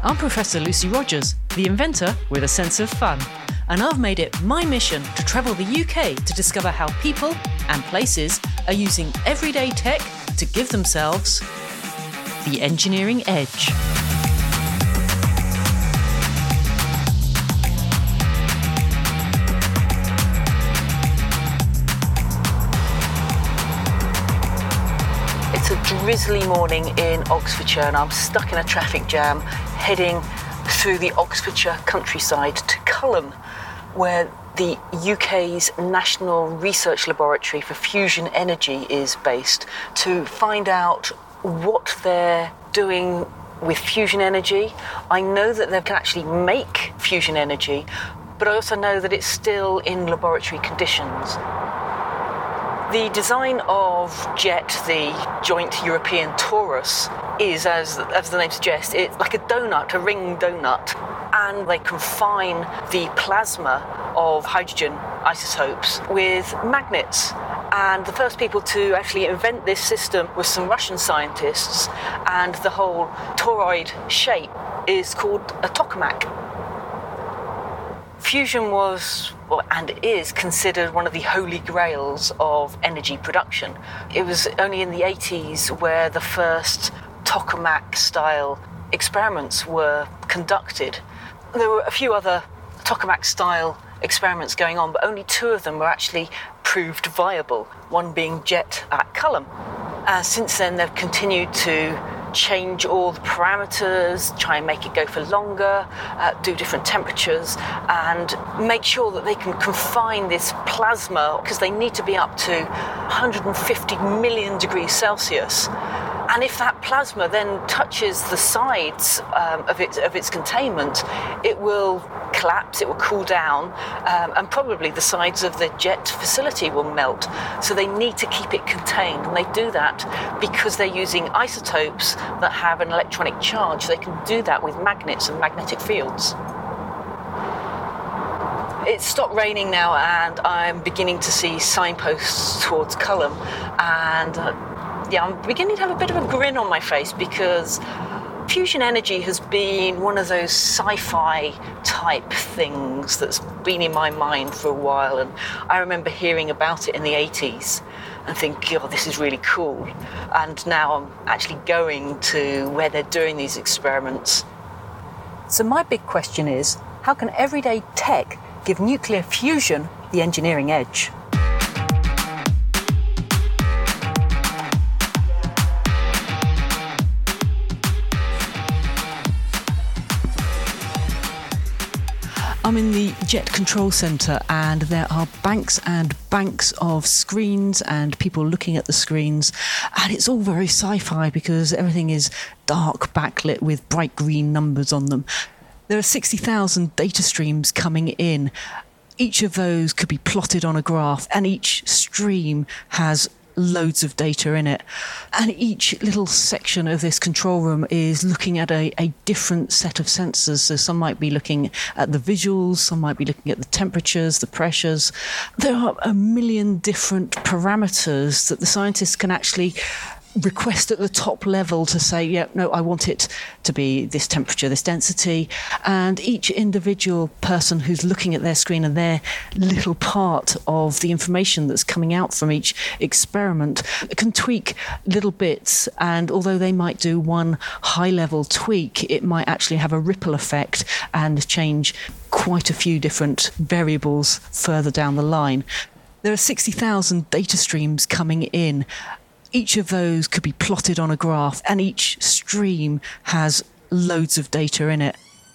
I'm Professor Lucy Rogers, the inventor with a sense of fun, and I've made it my mission to travel the UK to discover how people and places are using everyday tech to give themselves the engineering edge. It's a drizzly morning in Oxfordshire and I'm stuck in a traffic jam heading through the Oxfordshire countryside to Culham, where the UK's National Research Laboratory for Fusion Energy is based, to find out what they're doing with fusion energy. I know that they can actually make fusion energy, but I also know that it's still in laboratory conditions. The design of JET, the Joint European Torus, is, as the name suggests, it's like a donut, a ring donut, and they confine the plasma of hydrogen isotopes with magnets. And the first people to actually invent this system were some Russian scientists, and the whole toroid shape is called a tokamak. Fusion was, and is, considered one of the holy grails of energy production. It was only in the 80s where the first tokamak-style experiments were conducted. There were a few other tokamak-style experiments going on, but only two of them were actually proved viable, one being JET at Culham. Since then, they've continued to change all the parameters, try and make it go for longer, do different temperatures, and make sure that they can confine this plasma, because they need to be up to 150 million degrees Celsius. And if that plasma then touches the sides of its containment, it will collapse, it will cool down, and probably the sides of the JET facility will melt. So they need to keep it contained, and they do that because they're using isotopes that have an electronic charge. They can do that with magnets and magnetic fields. It's stopped raining now, and I'm beginning to see signposts towards Culham, and I'm beginning to have a bit of a grin on my face, because fusion energy has been one of those sci-fi type things that's been in my mind for a while, and I remember hearing about it in the 80s and thinking, oh, this is really cool. And now I'm actually going to where they're doing these experiments. So my big question is, how can everyday tech give nuclear fusion the engineering edge? I'm in the JET Control Centre, and there are banks and banks of screens and people looking at the screens, and it's all very sci-fi because everything is dark backlit with bright green numbers on them. There are 60,000 data streams coming in. Each of those could be plotted on a graph, and each stream has loads of data in it. And each little section of this control room is looking at a different set of sensors. So some might be looking at the visuals, some might be looking at the temperatures, the pressures. There are a million different parameters that the scientists can actually request at the top level to say, yeah, no, I want it to be this temperature, this density. And each individual person who's looking at their screen and their little part of the information that's coming out from each experiment can tweak little bits. And although they might do one high-level tweak, it might actually have a ripple effect and change quite a few different variables further down the line. There are 60,000 data streams coming in. Each of those could be plotted on a graph, and each stream has loads of data in it.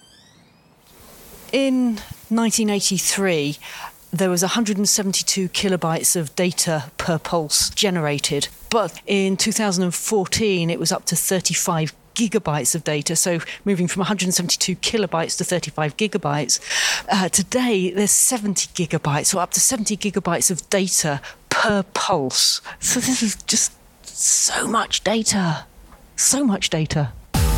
In 1983, there was 172 kilobytes of data per pulse generated, but in 2014 it was up to 35 gigabytes of data, so moving from 172 kilobytes to 35 gigabytes. Today there's 70 gigabytes, so up to 70 gigabytes of data per pulse. So this is just so much data. So much data.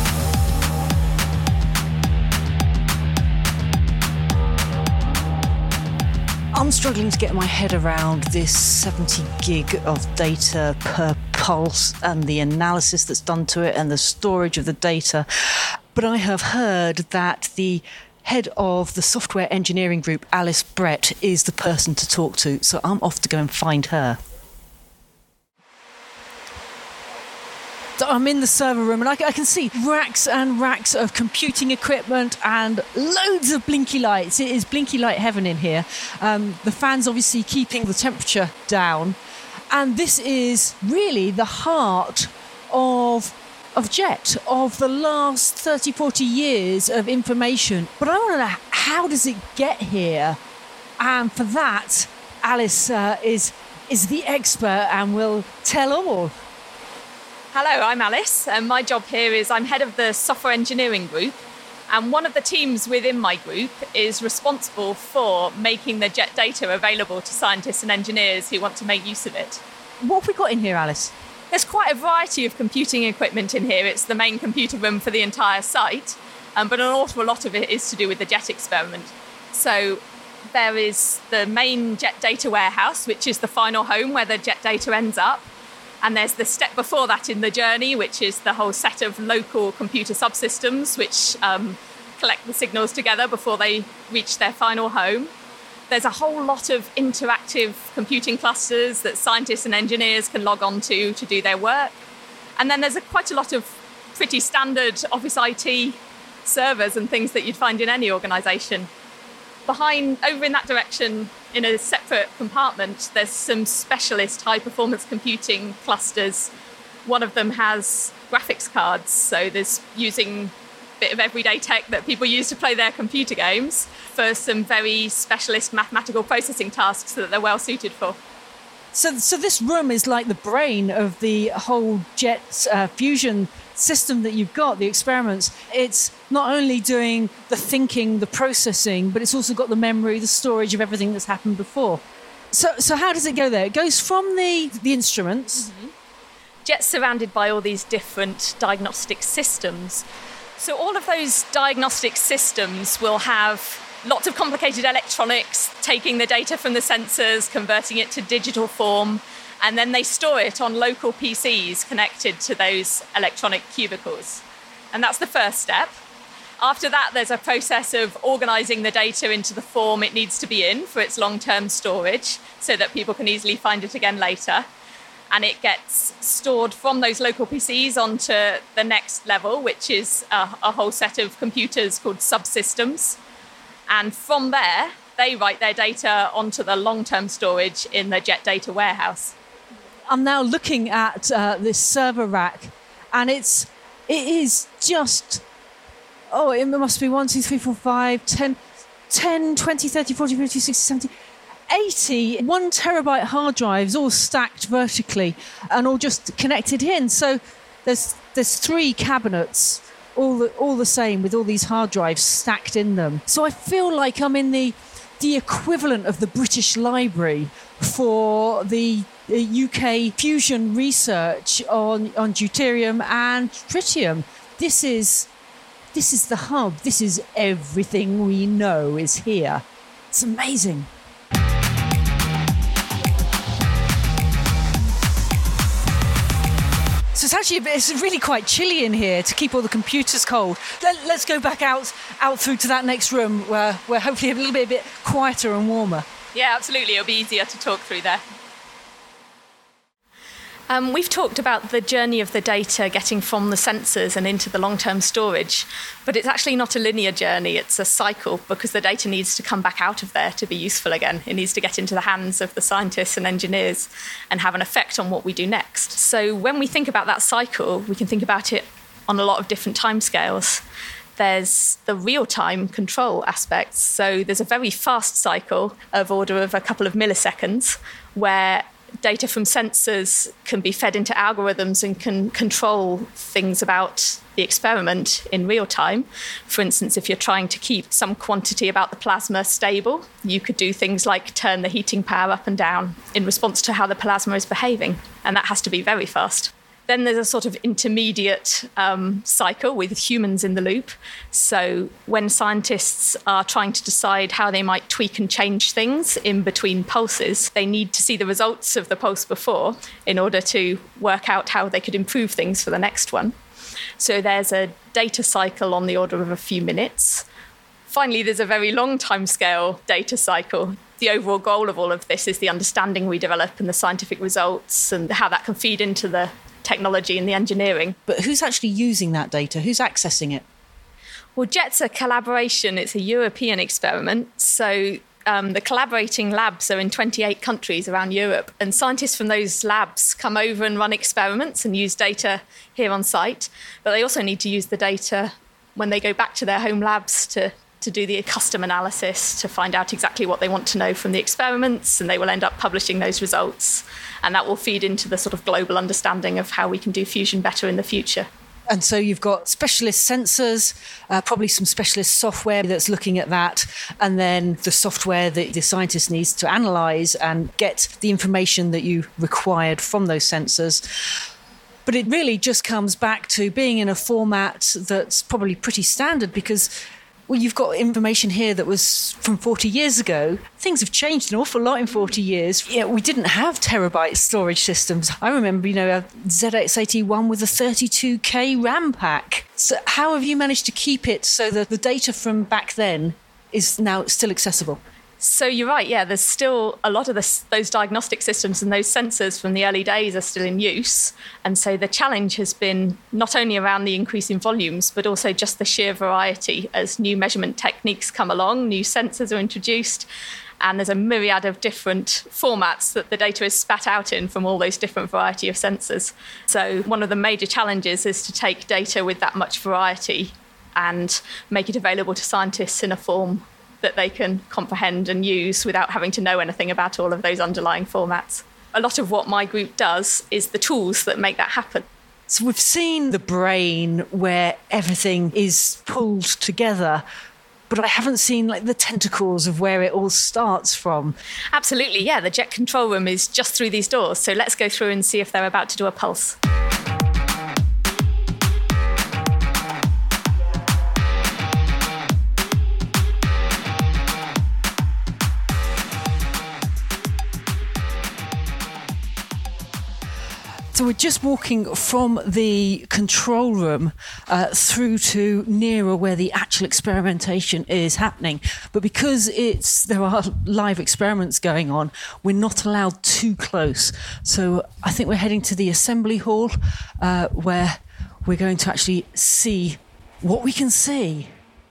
I'm struggling to get my head around this 70 gig of data per pulse and the analysis that's done to it and the storage of the data. But but I have heard that the head of the software engineering group, Alice Brett, is the person to talk to. So I'm off to go and find her. So I'm in the server room and I can see racks and racks of computing equipment and loads of blinky lights. It is blinky light heaven in here. The fan's obviously keeping the temperature down. And this is really the heart of JET, of the last 30, 40 years of information. But I want to know, how does it get here? And for that, Alice is the expert and will tell all. Hello, I'm Alice, and my job here is I'm head of the software engineering group, and one of the teams within my group is responsible for making the JET data available to scientists and engineers who want to make use of it. What have we got in here, Alice? There's quite a variety of computing equipment in here. It's the main computer room for the entire site, but an awful lot of it is to do with the JET experiment. So there is the main JET data warehouse, which is the final home where the JET data ends up. And there's the step before that in the journey, which is the whole set of local computer subsystems, which collect the signals together before they reach their final home. There's a whole lot of interactive computing clusters that scientists and engineers can log on to do their work. And then there's quite a lot of pretty standard Office IT servers and things that you'd find in any organisation. Over in that direction, in a separate compartment, there's some specialist high-performance computing clusters. One of them has graphics cards, so there's using a bit of everyday tech that people use to play their computer games for some very specialist mathematical processing tasks that they're well suited for. So this room is like the brain of the whole JET fusion system that you've got, the experiments. It's not only doing the thinking, the processing, but it's also got the memory, the storage of everything that's happened before. So how does it go there? It goes from the instruments. Mm-hmm. JET's surrounded by all these different diagnostic systems. So all of those diagnostic systems will have lots of complicated electronics, taking the data from the sensors, converting it to digital form, and then they store it on local PCs connected to those electronic cubicles. And that's the first step. After that, there's a process of organising the data into the form it needs to be in for its long-term storage so that people can easily find it again later. And it gets stored from those local PCs onto the next level, which is a whole set of computers called subsystems. And from there, they write their data onto the long-term storage in the JET data warehouse. I'm now looking at this server rack, and it is just, it must be 1, 2, 3, 4, 5, 10, 20, 30, 40, 50, 60, 70, 80 1 terabyte hard drives all stacked vertically and all just connected in. So there's 3 cabinets, all the same, with all these hard drives stacked in them. So I feel like I'm in the equivalent of the British Library for the UK fusion research on deuterium and tritium. This is the hub. This is everything we know is here. It's amazing. So it's really quite chilly in here to keep all the computers cold. Let's go back out through to that next room where hopefully a little bit quieter and warmer. Yeah, absolutely. It'll be easier to talk through there. We've talked about the journey of the data getting from the sensors and into the long-term storage, but it's actually not a linear journey. It's a cycle because the data needs to come back out of there to be useful again. It needs to get into the hands of the scientists and engineers and have an effect on what we do next. So when we think about that cycle, we can think about it on a lot of different timescales. There's the real-time control aspects. So there's a very fast cycle of order of a couple of milliseconds where data from sensors can be fed into algorithms and can control things about the experiment in real time. For instance, if you're trying to keep some quantity about the plasma stable, you could do things like turn the heating power up and down in response to how the plasma is behaving. And that has to be very fast. Then there's a sort of intermediate cycle with humans in the loop. So when scientists are trying to decide how they might tweak and change things in between pulses, they need to see the results of the pulse before in order to work out how they could improve things for the next one. So there's a data cycle on the order of a few minutes. Finally, there's a very long timescale data cycle. The overall goal of all of this is the understanding we develop and the scientific results and how that can feed into the technology and the engineering. But who's actually using that data? Who's accessing it? Well, JET's a collaboration. It's a European experiment. So the collaborating labs are in 28 countries around Europe. And scientists from those labs come over and run experiments and use data here on site. But they also need to use the data when they go back to their home labs to do the custom analysis, to find out exactly what they want to know from the experiments, and they will end up publishing those results. And that will feed into the sort of global understanding of how we can do fusion better in the future. And so you've got specialist sensors, probably some specialist software that's looking at that, and then the software that the scientist needs to analyse and get the information that you required from those sensors. But it really just comes back to being in a format that's probably pretty standard because, well, you've got information here that was from 40 years ago. Things have changed an awful lot in 40 years. We didn't have terabyte storage systems. I remember, a ZX81 with a 32K RAM pack. So how have you managed to keep it so that the data from back then is now still accessible? So you're right, yeah, there's still a lot of those diagnostic systems and those sensors from the early days are still in use. And so the challenge has been not only around the increase in volumes, but also just the sheer variety as new measurement techniques come along, new sensors are introduced, and there's a myriad of different formats that the data is spat out in from all those different variety of sensors. So one of the major challenges is to take data with that much variety and make it available to scientists in a form that they can comprehend and use without having to know anything about all of those underlying formats. A lot of what my group does is the tools that make that happen. So we've seen the brain where everything is pulled together, but I haven't seen the tentacles of where it all starts from. Absolutely, yeah. The JET control room is just through these doors. So let's go through and see if they're about to do a pulse. So we're just walking from the control room through to nearer where the actual experimentation is happening. But because there are live experiments going on, we're not allowed too close. So I think we're heading to the assembly hall where we're going to actually see what we can see.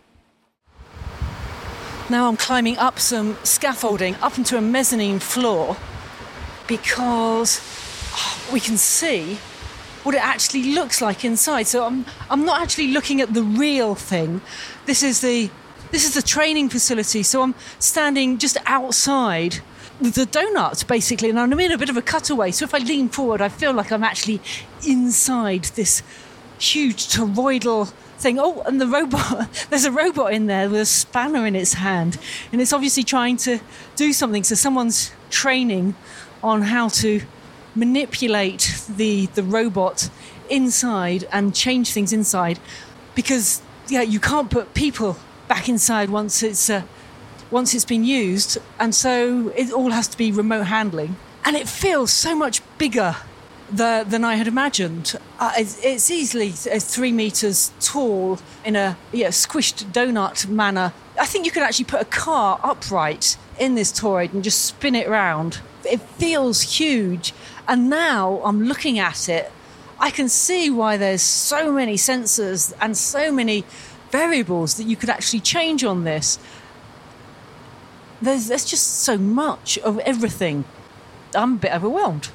Now I'm climbing up some scaffolding up into a mezzanine floor because we can see what it actually looks like inside. So I'm not actually looking at the real thing. This is the training facility. So I'm standing just outside the donut, basically, and I'm in a bit of a cutaway. So if I lean forward, I feel like I'm actually inside this huge toroidal thing. Oh, and the robot, there's a robot in there with a spanner in its hand, and it's obviously trying to do something. So someone's training on how to manipulate the robot inside and change things inside, because you can't put people back inside once it's been used, and so it all has to be remote handling, and it feels so much bigger than I had imagined. It's easily 3 meters tall in a squished donut manner. I think you could actually put a car upright in this toroid and just spin it round. It feels huge. And now I'm looking at it, I can see why there's so many sensors and so many variables that you could actually change on this. There's just so much of everything. I'm a bit overwhelmed.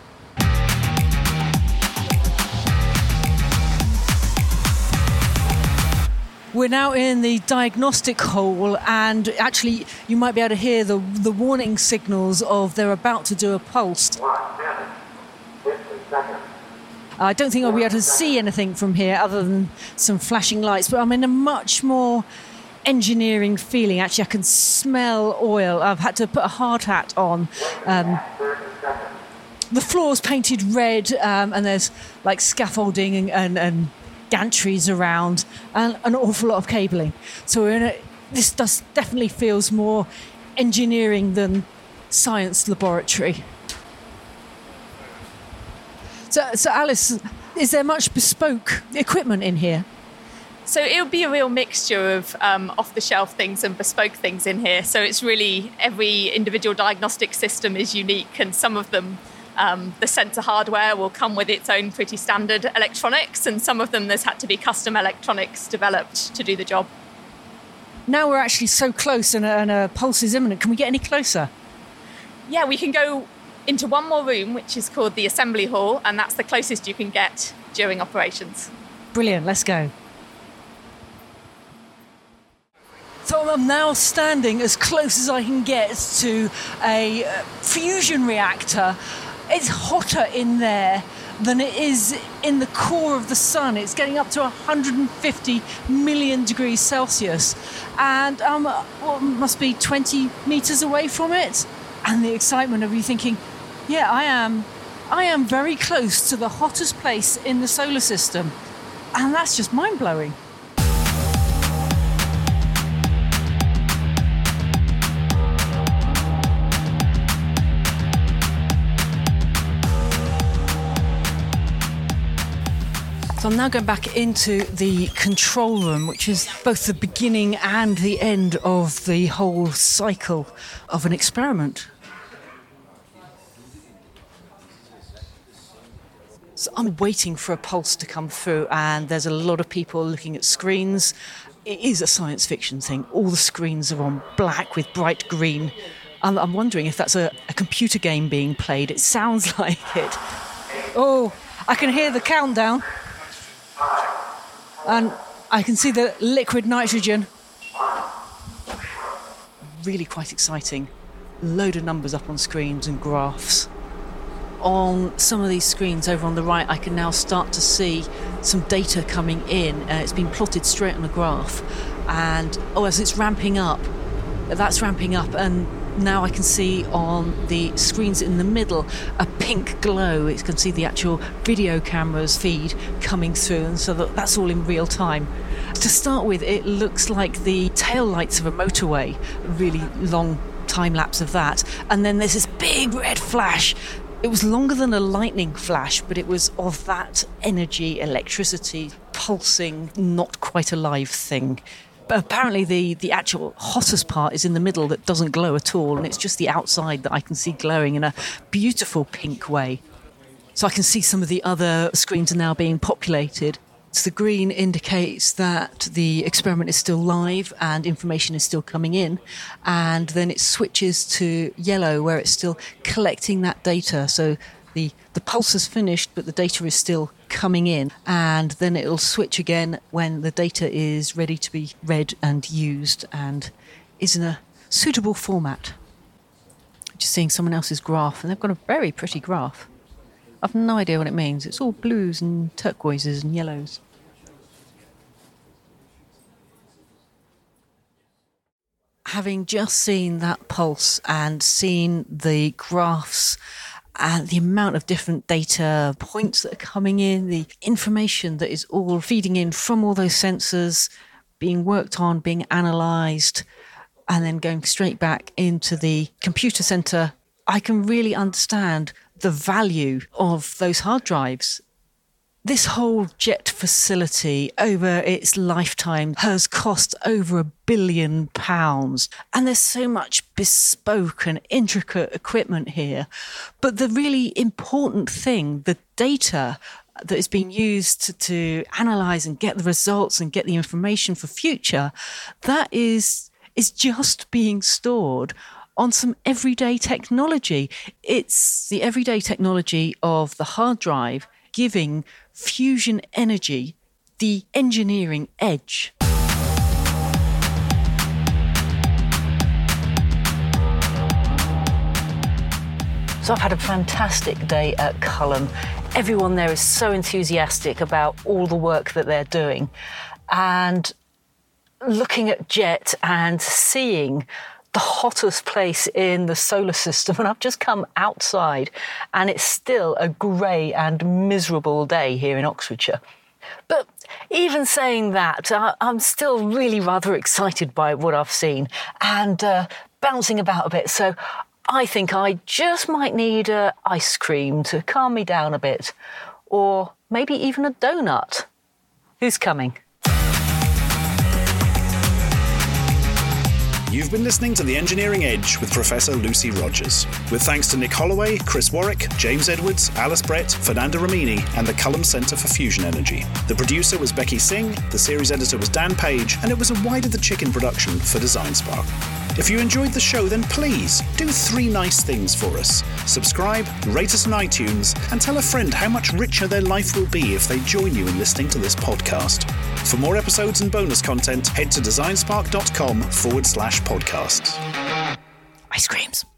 We're now in the diagnostic hall, and actually you might be able to hear the warning signals of they're about to do a pulse. 1 minute, 50 seconds. I don't think I'll be able to see anything from here other than some flashing lights, but I'm in a much more engineering feeling. Actually, I can smell oil. I've had to put a hard hat on. 30 seconds. The floor's painted red, and there's like scaffolding and gantries around, and an awful lot of cabling. So this definitely feels more engineering than science laboratory. So Alice, is there much bespoke equipment in here? So it'll be a real mixture of off-the-shelf things and bespoke things in here. So it's really every individual diagnostic system is unique, and some of them, the sensor hardware will come with its own pretty standard electronics, and some of them there's had to be custom electronics developed to do the job. Now we're actually so close and a pulse is imminent. Can we get any closer? Yeah, we can go into one more room, which is called the assembly hall, and that's the closest you can get during operations. Brilliant, let's go. So I'm now standing as close as I can get to a fusion reactor. It's hotter in there than it is in the core of the sun. It's getting up to 150 million degrees Celsius. And must be 20 meters away from it. And the excitement of you thinking, yeah, I am very close to the hottest place in the solar system. And that's just mind-blowing. So I'm now going back into the control room, which is both the beginning and the end of the whole cycle of an experiment. So I'm waiting for a pulse to come through, and there's a lot of people looking at screens. It is a science fiction thing. All the screens are on black with bright green. And I'm wondering if that's a computer game being played. It sounds like it. Oh, I can hear the countdown. And I can see the liquid nitrogen. Really quite exciting. Load of numbers up on screens and graphs. On some of these screens over on the right, I can now start to see some data coming in. It's been plotted straight on a graph. And as it's ramping up, that's ramping up. And now I can see on the screens in the middle a pink glow. You can see the actual video camera's feed coming through, and so that's all in real time. To start with, it looks like the tail lights of a motorway, a really long time lapse of that. And then there's this big red flash. It was longer than a lightning flash, but it was of that energy, electricity, pulsing, not quite alive thing. But apparently the actual hottest part is in the middle that doesn't glow at all, and it's just the outside that I can see glowing in a beautiful pink way. So I can see some of the other screens are now being populated. So the green indicates that the experiment is still live and information is still coming in, and then it switches to yellow where it's still collecting that data. So the pulse is finished, but the data is still coming in, and then it'll switch again when the data is ready to be read and used and is in a suitable format. Just seeing someone else's graph, and they've got a very pretty graph. I've no idea what it means. It's all blues and turquoises and yellows. Having just seen that pulse and seen the graphs and the amount of different data points that are coming in, the information that is all feeding in from all those sensors, being worked on, being analysed, and then going straight back into the computer centre, I can really understand the value of those hard drives. This whole JET facility over its lifetime has cost over £1 billion. And there's so much bespoke and intricate equipment here. But the really important thing, the data that is being used to analyse and get the results and get the information for future, that is just being stored on some everyday technology. It's the everyday technology of the hard drive giving fusion energy the engineering edge. So I've had a fantastic day at Culham. Everyone there is so enthusiastic about all the work that they're doing. And looking at JET and seeing the hottest place in the solar system, and I've just come outside and it's still a grey and miserable day here in Oxfordshire. But even saying that, I'm still really rather excited by what I've seen and bouncing about a bit. So I think I just might need ice cream to calm me down a bit, or maybe even a donut. Who's coming? You've been listening to The Engineering Edge with Professor Lucy Rogers. With thanks to Nick Holloway, Chris Warwick, James Edwards, Alice Brett, Fernanda Ramini, and the Cullum Centre for Fusion Energy. The producer was Becky Singh, the series editor was Dan Page, and it was a Wide of the Chicken production for Design Spark. If you enjoyed the show, then please do 3 nice things for us. Subscribe, rate us on iTunes, and tell a friend how much richer their life will be if they join you in listening to this podcast. For more episodes and bonus content, head to designspark.com/podcasts. Ice creams.